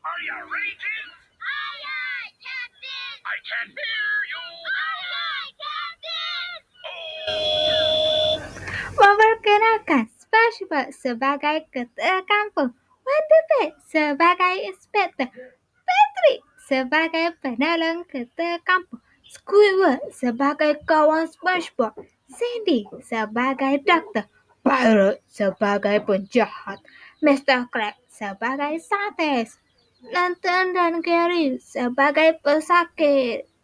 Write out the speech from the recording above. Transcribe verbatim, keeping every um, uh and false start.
Are you ready, kids? Aye, aye, Captain! I can't hear you. Aye, aye, Captain! Oh! Memperkenalkan SpongeBob sebagai ketua kampung, Wonder Pig sebagai inspektur, Patrick sebagai penolong ketua kampung, Squidward sebagai kawan SpongeBob, Sandy sebagai dokter, Pirate sebagai penjahat, mister Krabs sebagai sates, Lantern dan Gary sebagai pesakit.